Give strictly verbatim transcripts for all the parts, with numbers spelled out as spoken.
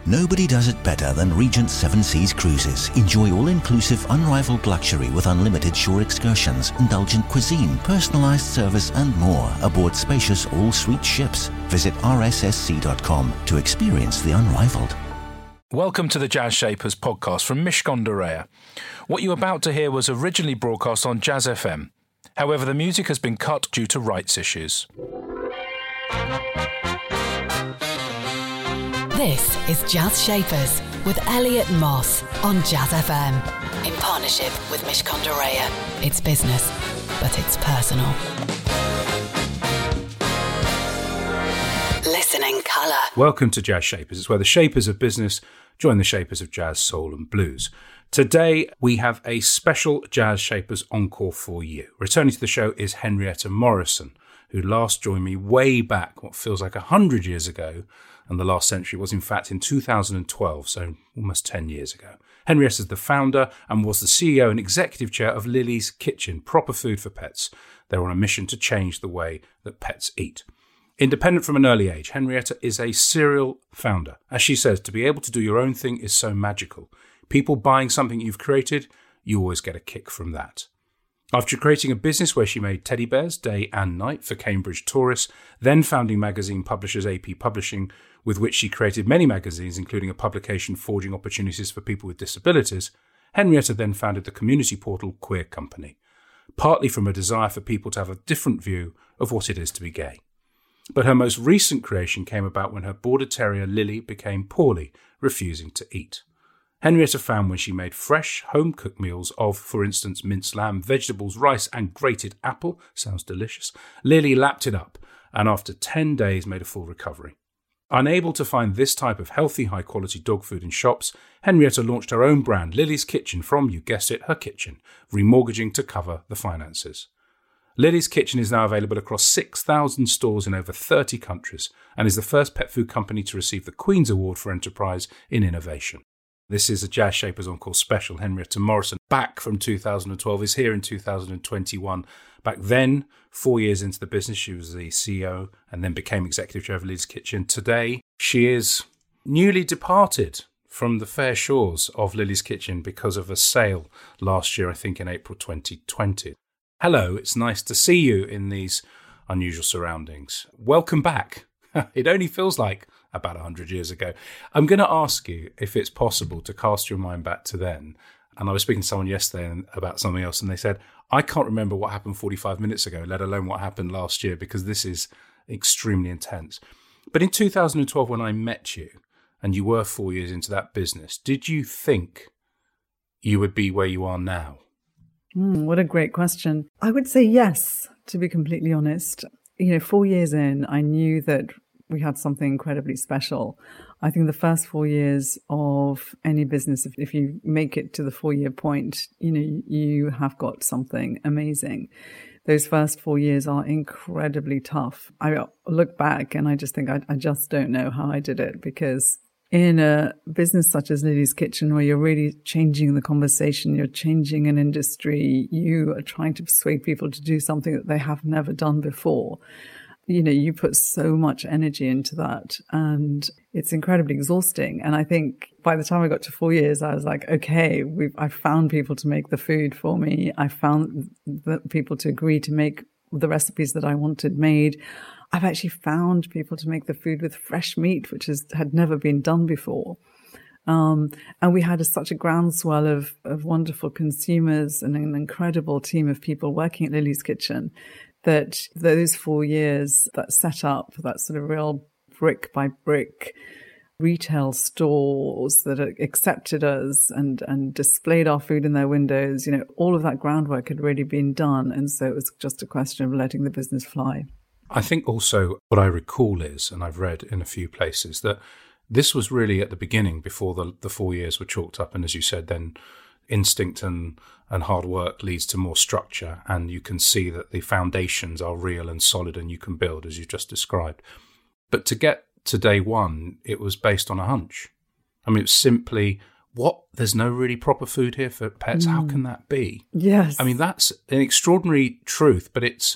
Nobody does it better than Regent Seven Seas Cruises. Enjoy all-inclusive, unrivaled luxury with unlimited shore excursions, indulgent cuisine, personalised service and more aboard spacious all-suite ships. Visit r s s c dot com to experience the unrivaled. Welcome to the Jazz Shapers podcast from Mishcon de Reya. What you're about to hear was originally broadcast on Jazz F M. However, the music has been cut due to rights issues. This is Jazz Shapers with Elliot Moss on Jazz F M. In partnership with Mishcon de Reya. It's business, but it's personal. Listen in colour. Welcome to Jazz Shapers. It's where the shapers of business join the shapers of jazz, soul and blues. Today, we have a special Jazz Shapers encore for you. Returning to the show is Henrietta Morrison, who last joined me way back, what feels like a hundred years ago, and the last century was in fact in two thousand twelve, so almost ten years ago. Henrietta is the founder and was the C E O and executive chair of Lily's Kitchen, proper food for pets. They're on a mission to change the way that pets eat. Independent from an early age, Henrietta is a serial founder. As she says, to be able to do your own thing is so magical. People buying something you've created, you always get a kick from that. After creating a business where she made teddy bears day and night for Cambridge tourists, then founding magazine publishers A P Publishing, with which she created many magazines, including a publication forging opportunities for people with disabilities, Henrietta then founded the community portal Queer Company, partly from a desire for people to have a different view of what it is to be gay. But her most recent creation came about when her border terrier Lily became poorly, refusing to eat. Henrietta found when she made fresh, home-cooked meals of, for instance, minced lamb, vegetables, rice and grated apple, sounds delicious, Lily lapped it up and after ten days made a full recovery. Unable to find this type of healthy, high-quality dog food in shops, Henrietta launched her own brand, Lily's Kitchen, from, you guessed it, her kitchen, remortgaging to cover the finances. Lily's Kitchen is now available across six thousand stores in over thirty countries and is the first pet food company to receive the Queen's Award for Enterprise in Innovation. This is a Jazz Shapers Encore special. Henrietta Morrison, back from two thousand twelve, is here in two thousand twenty-one. Back then, four years into the business, she was the C E O and then became executive chair of Lily's Kitchen. Today, she is newly departed from the fair shores of Lily's Kitchen because of a sale last year, I think in April twenty twenty. Hello, it's nice to see you in these unusual surroundings. Welcome back. It only feels like about one hundred years ago. I'm going to ask you if it's possible to cast your mind back to then. And I was speaking to someone yesterday about something else, and they said, I can't remember what happened forty-five minutes ago, let alone what happened last year, because this is extremely intense. But in two thousand twelve, when I met you, and you were four years into that business, did you think you would be where you are now? Mm, what a great question. I would say yes, to be completely honest. You know, four years in, I knew that we had something incredibly special. I think the first four years of any business, if, if you make it to the four-year point, you know, you have got something amazing. Those first four years are incredibly tough. I look back and I just think I, I just don't know how I did it, because in a business such as Lily's Kitchen, where you're really changing the conversation, you're changing an industry, you are trying to persuade people to do something that they have never done before. You know, you put so much energy into that and it's incredibly exhausting. And I think by the time I got to four years, I was like, okay, we've, I found people to make the food for me. I found the people to agree to make the recipes that I wanted made. I've actually found people to make the food with fresh meat, which is, had never been done before. Um, and we had a, such a groundswell of, of wonderful consumers and an incredible team of people working at Lily's Kitchen, that those four years that set up that sort of real brick by brick retail stores that accepted us and, and displayed our food in their windows, you know, all of that groundwork had already been done. And so it was just a question of letting the business fly. I think also what I recall is, and I've read in a few places, that this was really at the beginning before the, the four years were chalked up. And as you said, then instinct and, and hard work leads to more structure. And you can see that the foundations are real and solid and you can build, as you just described. But to get to day one, it was based on a hunch. I mean, it was simply, what? There's no really proper food here for pets. Mm. How can that be? Yes. I mean, that's an extraordinary truth, but it's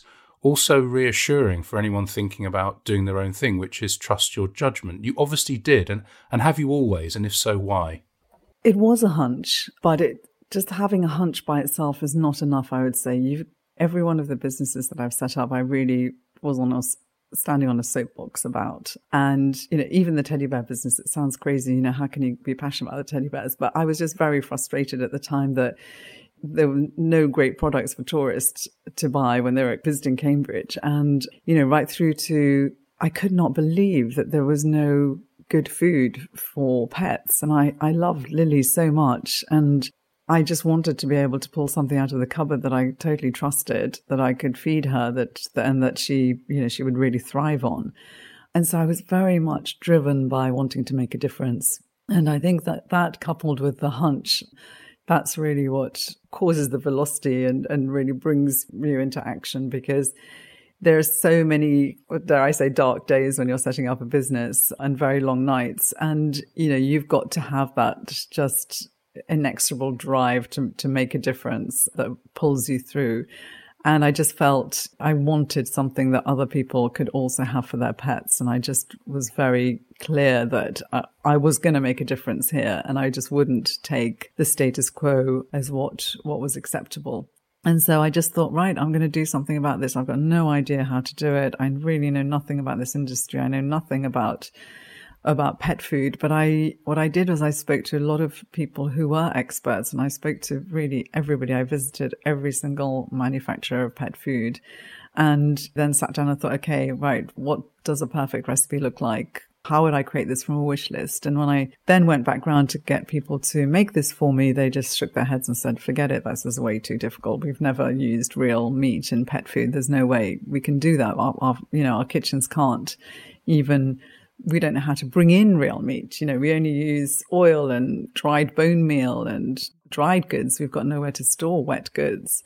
also reassuring for anyone thinking about doing their own thing, which is trust your judgment. You obviously did, and, and have you always? And if so, why? It was a hunch, but it just having a hunch by itself is not enough, I would say. You've, every one of the businesses that I've set up, I really was on a, standing on a soapbox about. And, you know, even the teddy bear business, it sounds crazy, you know, how can you be passionate about the teddy bears? But I was just very frustrated at the time that there were no great products for tourists to buy when they were visiting Cambridge. And, you know, right through to, I could not believe that there was no good food for pets. And I, I loved Lily so much. And I just wanted to be able to pull something out of the cupboard that I totally trusted, that I could feed her, that, and that she, you know, she would really thrive on. And so I was very much driven by wanting to make a difference. And I think that that coupled with the hunch, that's really what causes the velocity and, and really brings you into action, because there are so many, dare I say, dark days when you're setting up a business and very long nights. And, you know, you've got to have that just inexorable drive to, to make a difference that pulls you through. And I just felt I wanted something that other people could also have for their pets. And I just was very clear that I, I was going to make a difference here. And I just wouldn't take the status quo as what, what was acceptable. And so I just thought, right, I'm going to do something about this. I've got no idea how to do it. I really know nothing about this industry. I know nothing about about pet food. But I, what I did was I spoke to a lot of people who were experts, and I spoke to really everybody. I visited every single manufacturer of pet food, and then sat down and thought, okay, right, what does a perfect recipe look like? How would I create this from a wish list? And when I then went back round to get people to make this for me, they just shook their heads and said, forget it, this is way too difficult. We've never used real meat in pet food. There's no way we can do that. Our, our, you know, our kitchens can't even, we don't know how to bring in real meat. You know, we only use oil and dried bone meal and dried goods. We've got nowhere to store wet goods.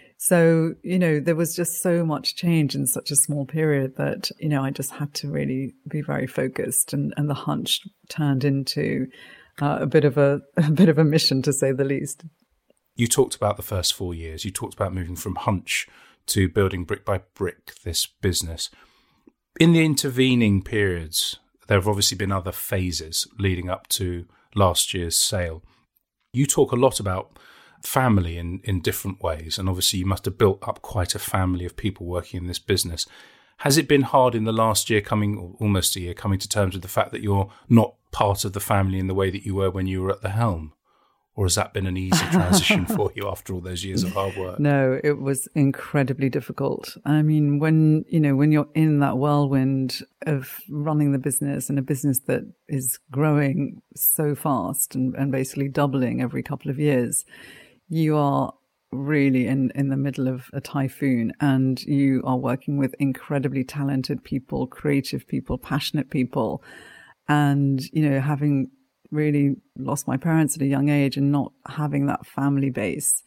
So, you know, there was just so much change in such a small period that, you know, I just had to really be very focused, and, and the hunch turned into uh, a bit of a, a bit of a mission, to say the least. You talked about the first four years. You talked about moving from hunch to building brick by brick this business. In the intervening periods, there have obviously been other phases leading up to last year's sale. You talk a lot about family in, in different ways, and obviously you must have built up quite a family of people working in this business. Has it been hard in the last year, coming, or almost a year, coming to terms with the fact that you're not part of the family in the way that you were when you were at the helm? Or has that been an easy transition for you after all those years of hard work? No, it was incredibly difficult. I mean, when, you know, when you're in that whirlwind of running the business, and a business that is growing so fast and, and basically doubling every couple of years, you are really in, in the middle of a typhoon, and you are working with incredibly talented people, creative people, passionate people. And, you know, having really lost my parents at a young age and not having that family base,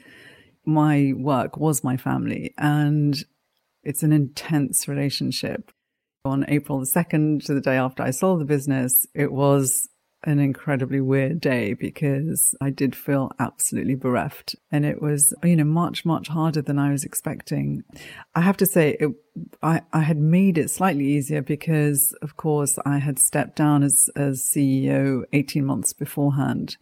my work was my family, and it's an intense relationship. On April the second, to the day after I sold the business, it was an incredibly weird day, because I did feel absolutely bereft, and it was, you know, much, much harder than I was expecting. I have to say, it, I, I had made it slightly easier because, of course, I had stepped down as, as C E O eighteen months beforehand.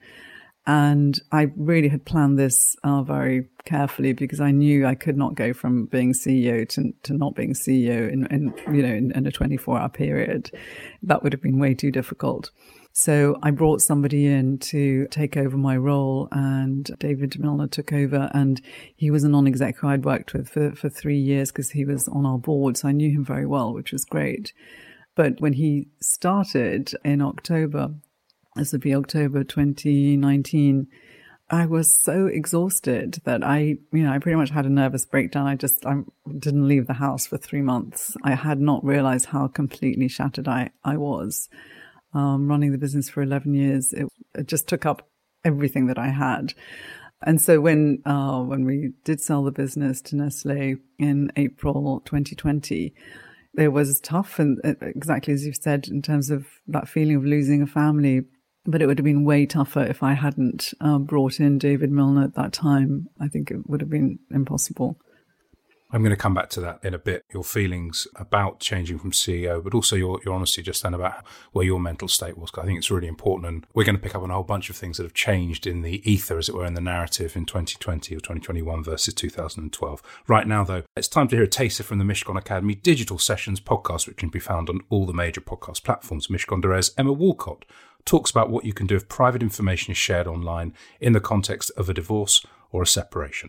And I really had planned this uh, very carefully, because I knew I could not go from being C E O to, to not being C E O in, in you know, in, in a twenty-four hour period. That would have been way too difficult. So I brought somebody in to take over my role, and David Milner took over, and he was a non-exec who I'd worked with for, for three years because he was on our board. So I knew him very well, which was great. But when he started in October, this would be October twenty nineteen, I was so exhausted that I, you know, I pretty much had a nervous breakdown. I just, I didn't leave the house for three months. I had not realized how completely shattered I, I was. Um, running the business for eleven years, it, it just took up everything that I had. And so when, uh, when we did sell the business to Nestlé in April twenty twenty, it was tough, and exactly as you've said, in terms of that feeling of losing a family. But it would have been way tougher if I hadn't uh, brought in David Milner at that time. I think it would have been impossible. I'm going to come back to that in a bit, your feelings about changing from C E O, but also your, your honesty just then about where your mental state was. I think it's really important. And we're going to pick up on a whole bunch of things that have changed in the ether, as it were, in the narrative in twenty twenty or twenty twenty-one versus two thousand twelve. Right now, though, it's time to hear a taster from the Mishcon Academy Digital Sessions podcast, which can be found on all the major podcast platforms. Mishcon Dorea's Emma Walcott talks about what you can do if private information is shared online in the context of a divorce or a separation.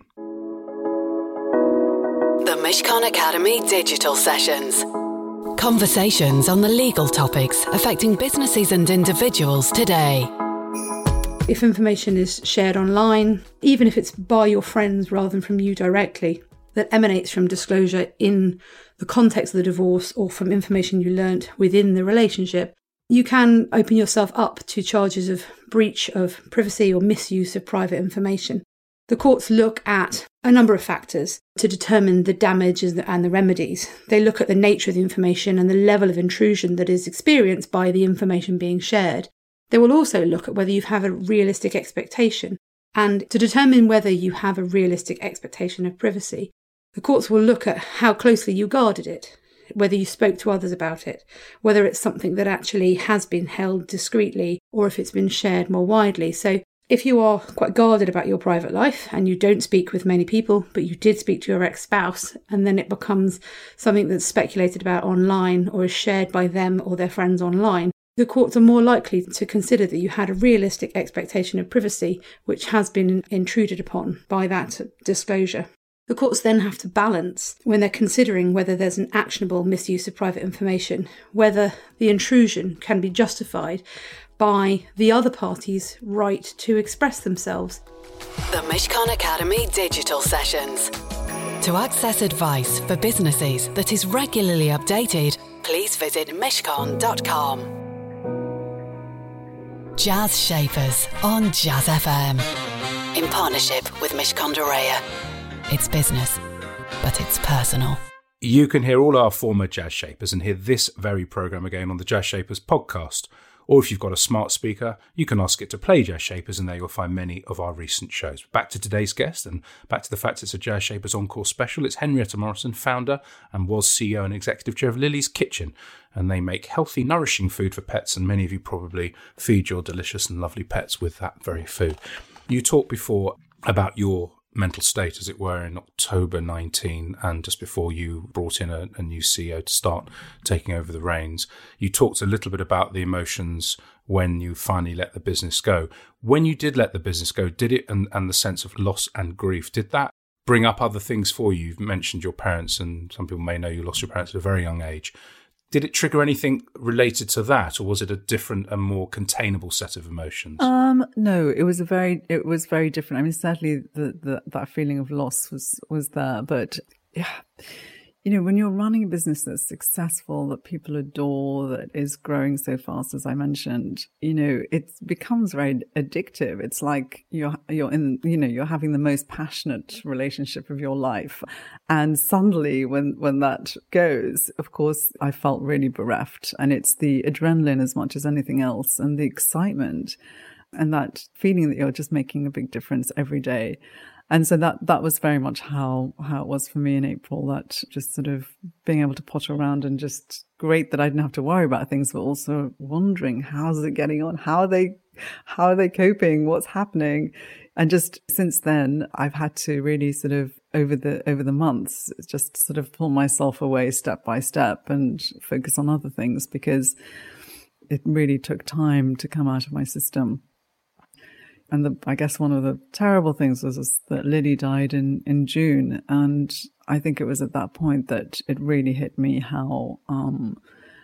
The Mishcon Academy Digital Sessions. Conversations on the legal topics affecting businesses and individuals today. If information is shared online, even if it's by your friends rather than from you directly, that emanates from disclosure in the context of the divorce or from information you learnt within the relationship, you can open yourself up to charges of breach of privacy or misuse of private information. The courts look at a number of factors to determine the damage and the remedies. They look at the nature of the information and the level of intrusion that is experienced by the information being shared. They will also look at whether you have a realistic expectation. And to determine whether you have a realistic expectation of privacy, the courts will look at how closely you guarded it, whether you spoke to others about it, whether it's something that actually has been held discreetly or if it's been shared more widely. So if you are quite guarded about your private life and you don't speak with many people, but you did speak to your ex-spouse, and then it becomes something that's speculated about online or is shared by them or their friends online, the courts are more likely to consider that you had a realistic expectation of privacy, which has been intruded upon by that disclosure. The courts then have to balance, when they're considering whether there's an actionable misuse of private information, whether the intrusion can be justified by the other party's right to express themselves. The Mishcon Academy Digital Sessions. To access advice for businesses that is regularly updated, please visit mishcon dot com. Jazz Shapers on Jazz F M. In partnership with Mishcon Dorea. It's business, but it's personal. You can hear all our former Jazz Shapers and hear this very programme again on the Jazz Shapers podcast. Or if you've got a smart speaker, you can ask it to play Jazz Shapers and there you'll find many of our recent shows. Back to today's guest and back to the fact it's a Jazz Shapers Encore special. It's Henrietta Morrison, founder and was C E O and executive chair of Lily's Kitchen. And they make healthy, nourishing food for pets, and many of you probably feed your delicious and lovely pets with that very food. You talked before about your mental state, as it were, in October nineteen, and just before you brought in a, a new C E O to start taking over the reins. You talked a little bit about the emotions when you finally let the business go. When you did let the business go, did it, and, and the sense of loss and grief, did that bring up other things for you? You've mentioned your parents, and some people may know you lost your parents at a very young age. Did it trigger anything related to that, or was it a different and more containable set of emotions? Um, no, it was a very, it was very different. I mean, certainly the, the that feeling of loss was was there, but yeah, you know, when you're running a business that's successful, that people adore, that is growing so fast, as I mentioned, you know, it becomes very addictive. It's like you're you're in, you know, you're having the most passionate relationship of your life, and suddenly, when when that goes, of course, I felt really bereft, and it's the adrenaline as much as anything else, and the excitement, and that feeling that you're just making a big difference every day. And so that that was very much how, how it was for me in April, that just sort of being able to potter around, and just great that I didn't have to worry about things, but also wondering, how's it getting on? How are they, how are they coping? What's happening? And just since then, I've had to really sort of over the, over the months, just sort of pull myself away step by step and focus on other things, because it really took time to come out of my system. And the, I guess one of the terrible things was, was that Lily died in, in June. And I think it was at that point that it really hit me how um,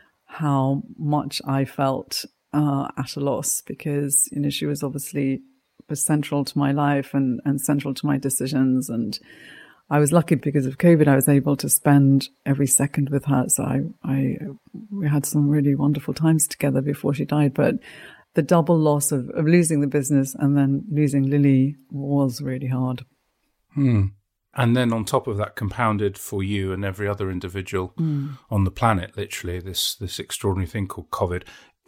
how much I felt uh, at a loss, because, you know, she was obviously was central to my life and, and central to my decisions. And I was lucky because of COVID, I was able to spend every second with her. So I, I we had some really wonderful times together before she died. But the double loss of, of losing the business and then losing Lily was really hard. Hmm. And then on top of that, compounded for you and every other individual mm. on the planet, literally, this this extraordinary thing called COVID.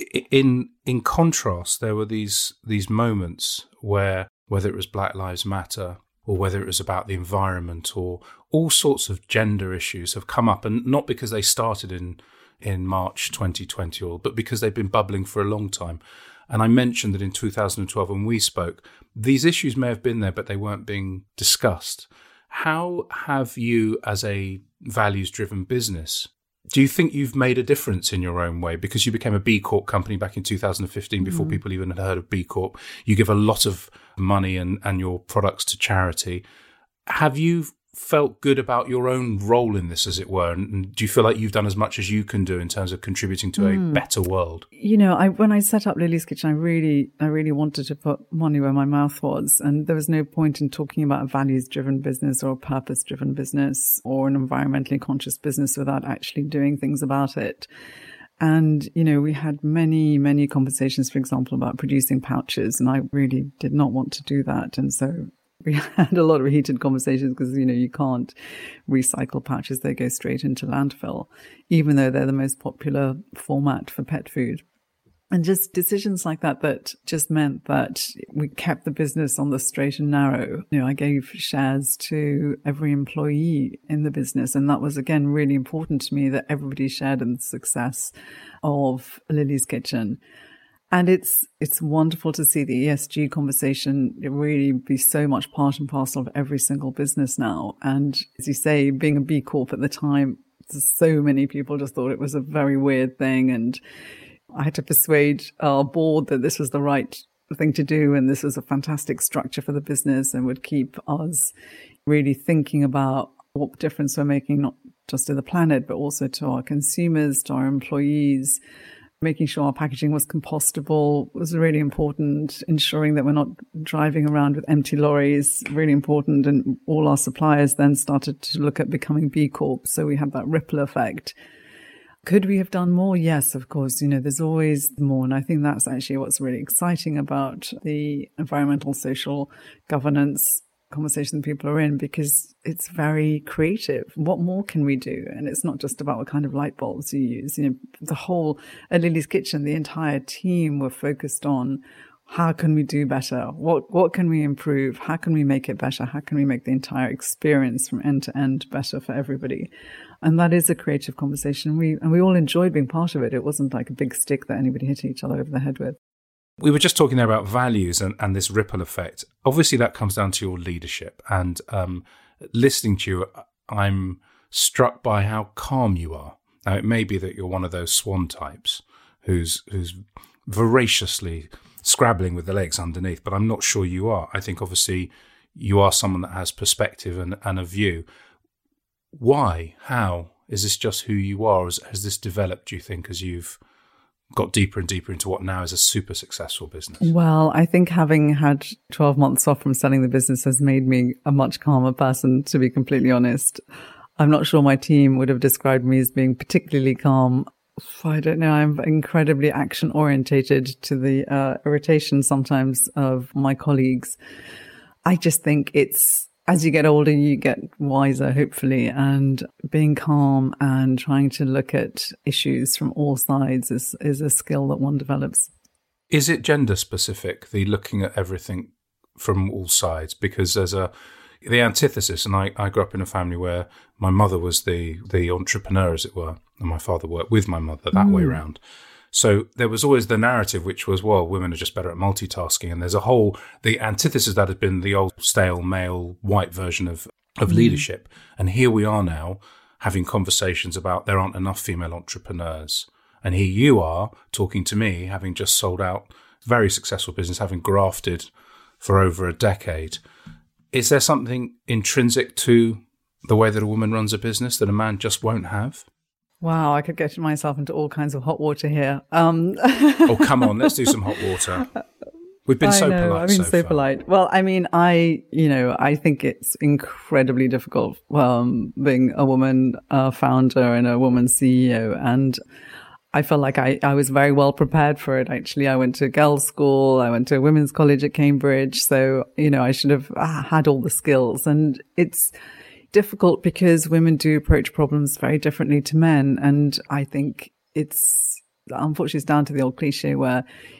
In in contrast, there were these these moments where, whether it was Black Lives Matter or whether it was about the environment, or all sorts of gender issues have come up, and not because they started in in March twenty twenty, or but because they've been bubbling for a long time. And I mentioned that in two thousand twelve, when we spoke, these issues may have been there, but they weren't being discussed. How have you, as a values-driven business, do you think you've made a difference in your own way? Because you became a B Corp company back in two thousand fifteen, before mm. people even had heard of B Corp. You give a lot of money and, and your products to charity. Have you felt good about your own role in this, as it were? And, and do you feel like you've done as much as you can do in terms of contributing to mm. a better world? You know, I when I set up Lily's Kitchen, I really, I really wanted to put money where my mouth was. And there was no point in talking about a values-driven business or a purpose-driven business or an environmentally conscious business without actually doing things about it. And, you know, we had many, many conversations, for example, about producing pouches. And I really did not want to do that. And so we had a lot of heated conversations because, you know, you can't recycle pouches. They go straight into landfill, even though they're the most popular format for pet food. And just decisions like that, that just meant that we kept the business on the straight and narrow. You know, I gave shares to every employee in the business. And that was, again, really important to me, that everybody shared in the success of Lily's Kitchen. And it's it's wonderful to see the E S G conversation really be so much part and parcel of every single business now. And as you say, being a B Corp at the time, so many people just thought it was a very weird thing. And I had to persuade our board that this was the right thing to do, and this was a fantastic structure for the business and would keep us really thinking about what difference we're making, not just to the planet, but also to our consumers, to our employees. Making sure our packaging was compostable was really important. Ensuring that we're not driving around with empty lorries, really important. And all our suppliers then started to look at becoming B Corp. So we had that ripple effect. Could we have done more? Yes, of course. You know, there's always more. And I think that's actually what's really exciting about the environmental, social governance conversation people are in, because it's very creative. What more can we do? And it's not just about what kind of light bulbs you use. You know, the whole, at Lily's Kitchen, the entire team were focused on how can we do better? What what can we improve? How can we make it better? How can we make the entire experience from end to end better for everybody? And that is a creative conversation. We and we all enjoyed being part of it. It wasn't like a big stick that anybody hit each other over the head with. We were just talking there about values and, and this ripple effect. Obviously, that comes down to your leadership. And um, listening to you, I'm struck by how calm you are. Now, it may be that you're one of those swan types who's who's voraciously scrabbling with the legs underneath, but I'm not sure you are. I think, obviously, you are someone that has perspective and, and a view. Why? How? Is this just who you are? Has, has this developed, do you think, as you've got deeper and deeper into what now is a super successful business? Well, I think having had twelve months off from selling the business has made me a much calmer person, to be completely honest. I'm not sure my team would have described me as being particularly calm. I don't know. I'm incredibly action orientated, to the uh, irritation sometimes of my colleagues. I just think it's, as you get older, you get wiser, hopefully, and being calm and trying to look at issues from all sides is, is a skill that one develops. Is it gender specific, the looking at everything from all sides? Because there's a, the antithesis, and I, I grew up in a family where my mother was the, the entrepreneur, as it were, and my father worked with my mother that mm. way around. So there was always the narrative, which was, well, women are just better at multitasking. And there's a whole, the antithesis that had been the old stale male white version of, of mm. leadership. And here we are now having conversations about there aren't enough female entrepreneurs. And here you are talking to me, having just sold out very successful business, having grafted for over a decade. Is there something intrinsic to the way that a woman runs a business that a man just won't have? Wow, I could get myself into all kinds of hot water here. Um, oh, come on, let's do some hot water. We've been I so know, polite. I've been so, so far. polite. Well, I mean, I, you know, I think it's incredibly difficult um, being a woman uh, founder and a woman C E O. And I felt like I, I was very well prepared for it. Actually, I went to girls' school. I went to a women's college at Cambridge. So, you know, I should have had all the skills. And it's difficult because women do approach problems very differently to men. And I think it's, unfortunately, it's down to the old cliche where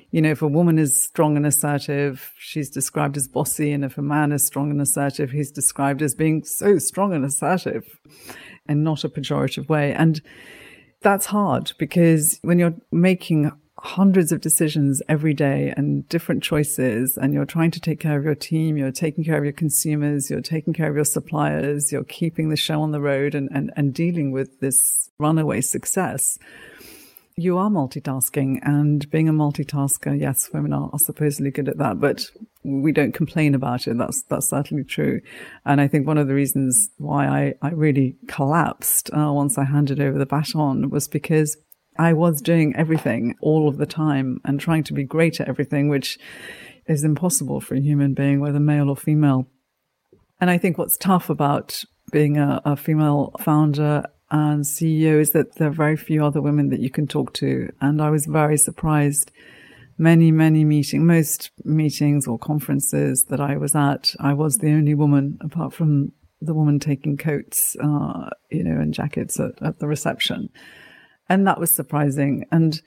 You know, if a woman is strong and assertive, she's described as bossy. And if a man is strong and assertive, he's described as being so strong and assertive, and not a pejorative way. And that's hard, because when you're making hundreds of decisions every day and different choices, and you're trying to take care of your team, you're taking care of your consumers, you're taking care of your suppliers, you're keeping the show on the road, and, and, and dealing with this runaway success, you are multitasking. And being a multitasker, yes, women are, are supposedly good at that, but we don't complain about it. That's that's certainly true. And I think one of the reasons why I, I really collapsed uh, once I handed over the baton was because I was doing everything all of the time and trying to be great at everything, which is impossible for a human being, whether male or female. And I think what's tough about being a, a female founder and C E O is that there are very few other women that you can talk to. And I was very surprised. Many, many meetings, most meetings or conferences that I was at, I was the only woman, apart from the woman taking coats, uh, you know, and jackets at, at the reception. And that was surprising. And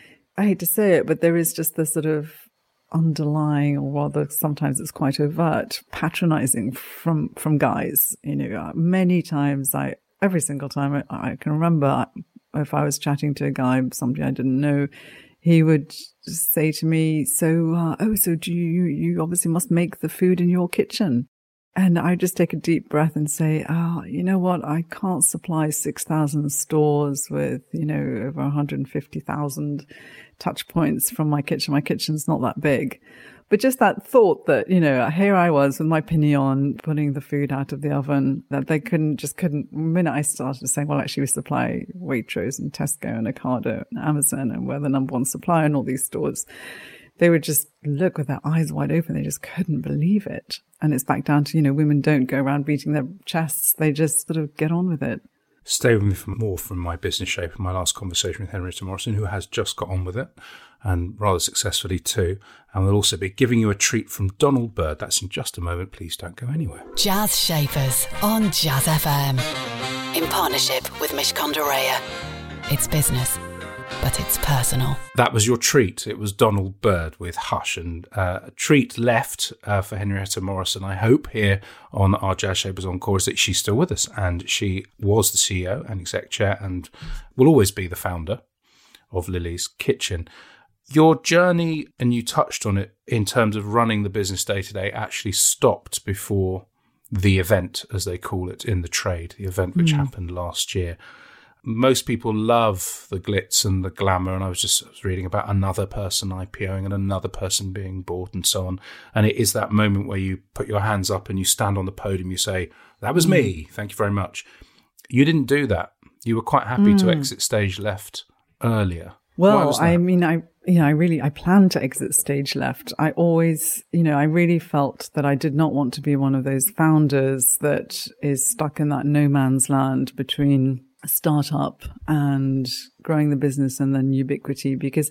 I hate to say it, but there is just this sort of underlying, or rather sometimes it's quite overt, patronizing from, from guys. You know, many times I, every single time I, I can remember, if I was chatting to a guy, somebody I didn't know, he would say to me, so, uh, oh, so do you, you obviously must make the food in your kitchen. And I just take a deep breath and say, oh, you know what? I can't supply six thousand stores with, you know, over one hundred fifty thousand touch points from my kitchen. My kitchen's not that big. But just that thought that, you know, here I was with my pinion putting the food out of the oven, that they couldn't, just couldn't. The minute I started saying, well, actually we supply Waitrose and Tesco and Ocado and Amazon, and we're the number one supplier in all these stores, they would just look with their eyes wide open. They just couldn't believe it. And it's back down to, you know, women don't go around beating their chests. They just sort of get on with it. Stay with me for more from my business shape, my last conversation with Henrietta Morrison, who has just got on with it, and rather successfully too. And we'll also be giving you a treat from Donald Byrd. That's in just a moment. Please don't go anywhere. Jazz Shapers on Jazz F M, in partnership with Mishcon de Reya. It's business, but it's personal. That was your treat. It was Donald Byrd with Hush, and uh, a treat left uh, for Henrietta Morrison, I hope, here on our Jazz Shapers Encore, is that she's still with us, and she was the C E O and exec chair and will always be the founder of Lily's Kitchen. Your journey, and you touched on it in terms of running the business day to day, actually stopped before the event, as they call it in the trade, the event which mm. happened last year. Most people love the glitz and the glamour, and I was just I was reading about another person IPOing and another person being bought and so on. And it is that moment where you put your hands up and you stand on the podium, you say, that was me, thank you very much. You didn't do that. You were quite happy mm. to exit stage left earlier. Well, I mean, I you know, I really, I planned to exit stage left. I always, you know, I really felt that I did not want to be one of those founders that is stuck in that no man's land between startup and growing the business and then ubiquity, because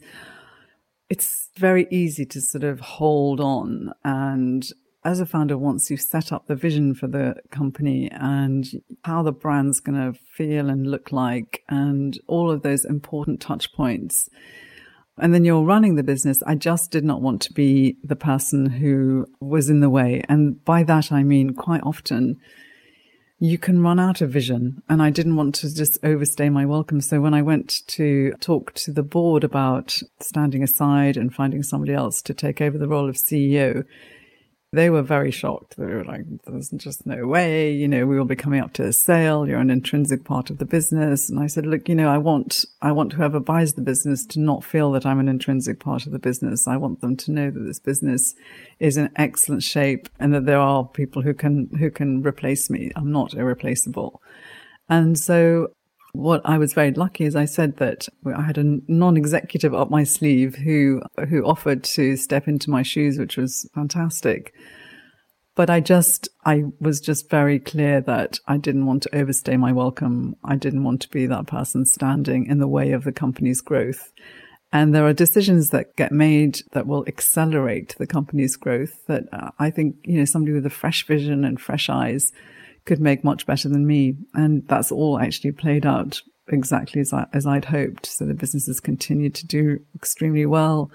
it's very easy to sort of hold on. And as a founder, once you've set up the vision for the company and how the brand's going to feel and look like and all of those important touch points, and then you're running the business, I just did not want to be the person who was in the way. And by that, I mean, quite often you can run out of vision, and I didn't want to just overstay my welcome. So when I went to talk to the board about standing aside and finding somebody else to take over the role of C E O, they were very shocked. They were like, there's just no way, you know, we will be coming up to a sale. You're an intrinsic part of the business. And I said, look, you know, I want, I want whoever buys the business to not feel that I'm an intrinsic part of the business. I want them to know that this business is in excellent shape and that there are people who can, who can replace me. I'm not irreplaceable. And so what I was very lucky is I said that I had a non-executive up my sleeve who who offered to step into my shoes, which was fantastic. But I just, I was just very clear that I didn't want to overstay my welcome. I didn't want to be that person standing in the way of the company's growth. And there are decisions that get made that will accelerate the company's growth that uh, I think, you know, somebody with a fresh vision and fresh eyes could make much better than me. And that's all actually played out exactly as, I, as I'd hoped. So the business has continued to do extremely well.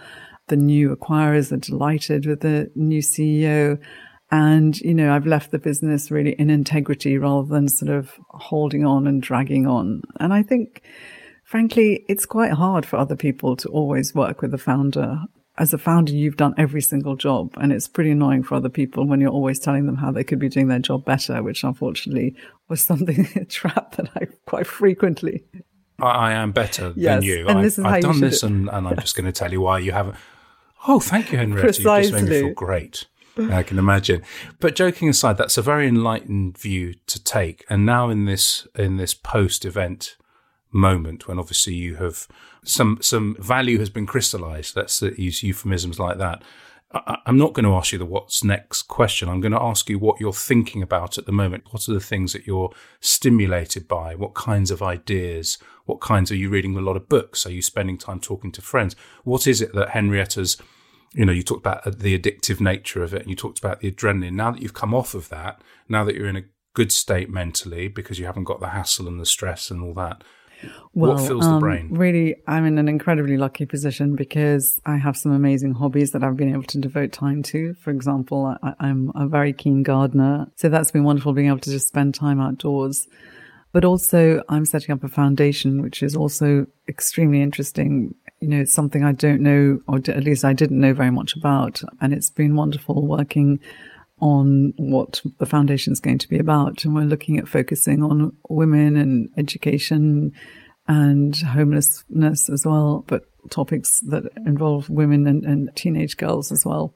the new acquirers are delighted with the new C E O. And, you know, I've left the business really in integrity rather than sort of holding on and dragging on. And I think, frankly, it's quite hard for other people to always work with the founder. As a founder, you've done every single job, and it's pretty annoying for other people when you're always telling them how they could be doing their job better, which unfortunately was something, a trap that I quite frequently. I, I am better yes, than you. And I, this is I've how done you this, should and, and I'm just going to tell you why you haven't. Oh, thank you, Henrietta. Precisely. You just made me feel great. I can imagine. But joking aside, that's a very enlightened view to take. And now in this in this post-event moment, when obviously you have some some value has been crystallized, let's use euphemisms like that, I, I'm not going to ask you the what's next question. I'm going to ask you what you're thinking about at the moment. What are the things that you're stimulated by? What kinds of ideas? What kinds are you reading? A lot of books? Are you spending time talking to friends? What is it that Henrietta's, you know, you talked about the addictive nature of it, and you talked about the adrenaline. Now that you've come off of that, now that you're in a good state mentally because you haven't got the hassle and the stress and all that, well, what fills um, the brain? Really, I'm in an incredibly lucky position because I have some amazing hobbies that I've been able to devote time to. For example, I, I'm a very keen gardener. So that's been wonderful being able to just spend time outdoors. But also I'm setting up a foundation, which is also extremely interesting. You know, it's something I don't know, or at least I didn't know very much about. And it's been wonderful working on what the foundation is going to be about. And we're looking at focusing on women and education and homelessness as well, but topics that involve women and, and teenage girls as well.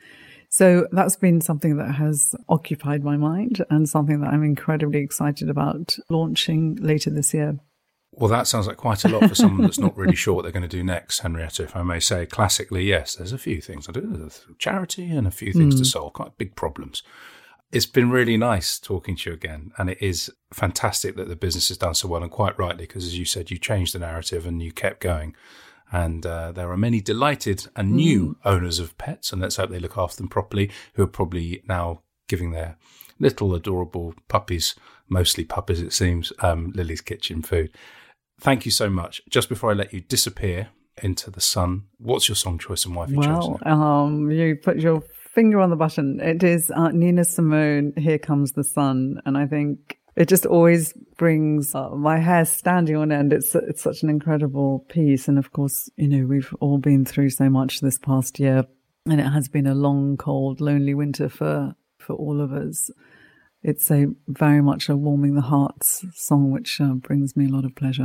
So that's been something that has occupied my mind and something that I'm incredibly excited about launching later this year. Well, that sounds like quite a lot for someone that's not really sure what they're going to do next, Henrietta, if I may say. Classically, yes, there's a few things I do. There's charity and a few things mm. to solve, quite big problems. It's been really nice talking to you again, and it is fantastic that the business has done so well, and quite rightly, because as you said, you changed the narrative and you kept going. And uh, there are many delighted and new mm. owners of pets, and let's hope they look after them properly, who are probably now giving their little adorable puppies, mostly puppies it seems, um, Lily's Kitchen food. Thank you so much. Just before I let you disappear into the sun, what's your song choice and why have you well, chosen it? Um, you put your finger on the button. It is uh, Nina Simone, Here Comes the Sun. And I think it just always brings uh, my hair standing on end. It's it's such an incredible piece. And of course, you know, we've all been through so much this past year, and it has been a long, cold, lonely winter for, for all of us. It's a very much a warming the hearts song, which uh, brings me a lot of pleasure.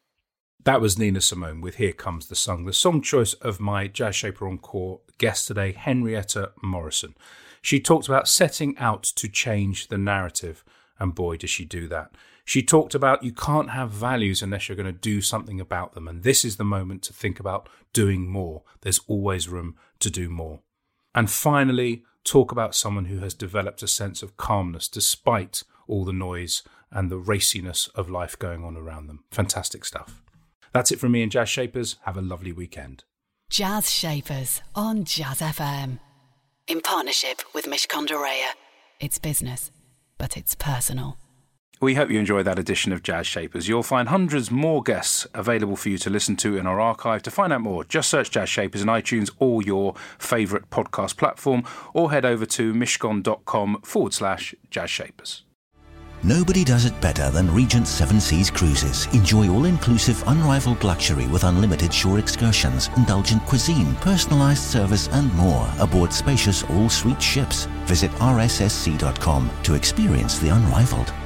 That was Nina Simone with Here Comes the Sun, the song choice of my Jazz Shaper Encore guest today, Henrietta Morrison. She talked about setting out to change the narrative, and boy, does she do that. She talked about you can't have values unless you're going to do something about them, and this is the moment to think about doing more. There's always room to do more. And finally, talk about someone who has developed a sense of calmness despite all the noise and the raciness of life going on around them. Fantastic stuff. That's it from me and Jazz Shapers. Have a lovely weekend. Jazz Shapers on Jazz F M. In partnership with Mishcon de Reya. It's business, but it's personal. We hope you enjoyed that edition of Jazz Shapers. You'll find hundreds more guests available for you to listen to in our archive. To find out more, just search Jazz Shapers in iTunes or your favourite podcast platform, or head over to mishcon.com forward slash Jazz Shapers. Nobody does it better than Regent Seven Seas Cruises. Enjoy all-inclusive, unrivaled luxury with unlimited shore excursions, indulgent cuisine, personalised service and more aboard spacious all-suite ships. Visit r s s c dot com to experience the unrivaled.